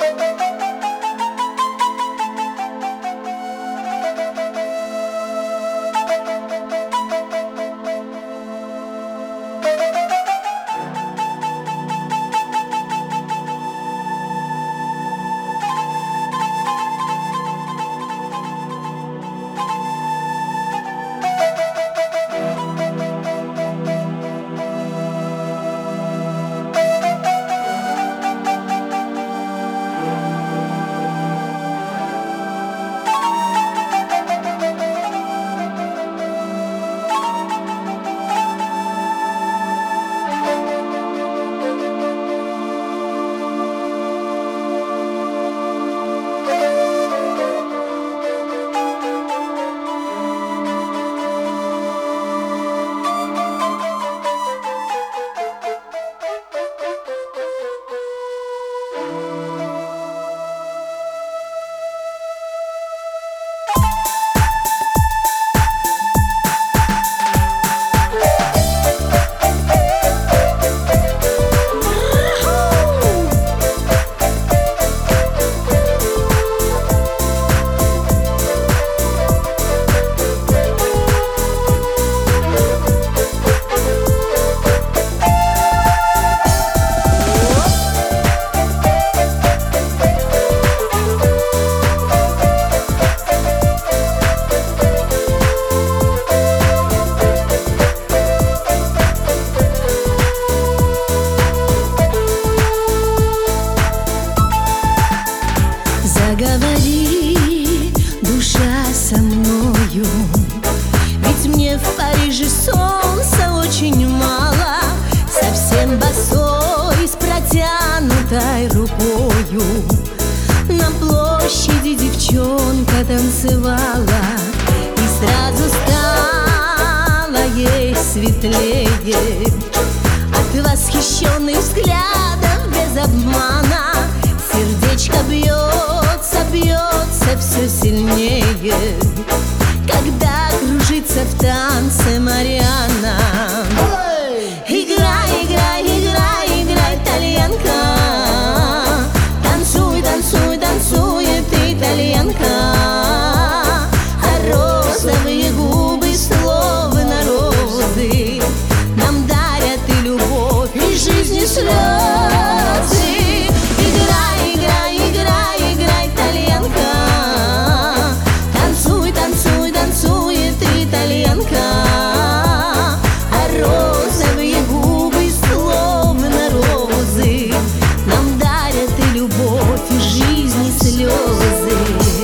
Заговори, душа, со мною, ведь мне в Париже солнца очень мало. Совсем босой, с протянутой рукою на площади девчонка танцевала, и сразу стало ей светлее от восхищенных взглядов без обмана. Сердечко бьется, бьется все сильнее, когда кружится в танце Марианна. Играй, играй, играй, играй, итальянка. Танцуй, танцуй, танцует итальянка. А розовые губы, словно розы, нам дарят и любовь, и жизнь, и слезы. Играй, играй, играй, играй, итальянка. Танцуй, танцуй, танцует итальянка. А розовые губы, словно розы, нам дарят и любовь, и жизнь, и слезы.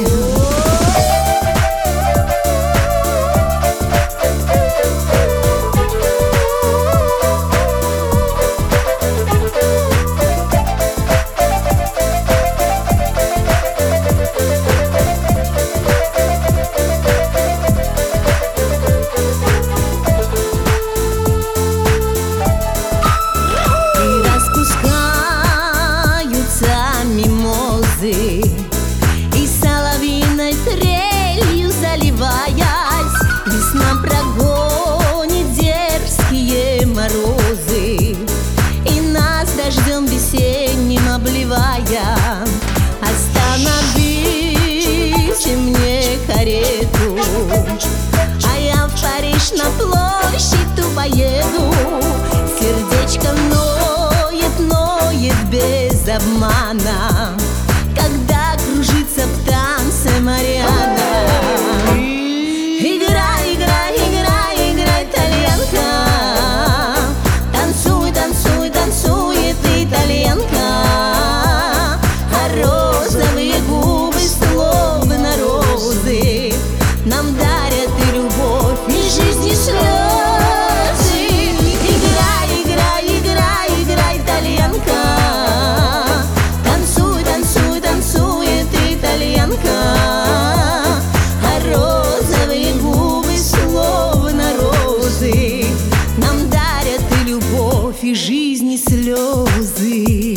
И соловьиной трелью заливаясь, весна прогонит дерзкие морозы, и нас дождем весенним обливая. Остановите мне карету, а я в Париж на площадь ту поеду. Сердечко ноет, ноет без обмана, когда кружится в танце Марианна. Играй, играй, играй, играй, итальянка. Танцуй, танцуй, танцует итальянка. А розовые губы, словно розы, нам дарят и любовь, и жизнь, и слезы. Играй, играй, играй, играй, итальянка. А розовые губы, словно розы, нам дарят и любовь, и жизнь, и слезы.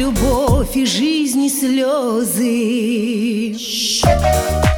любовь и жизнь и слезы.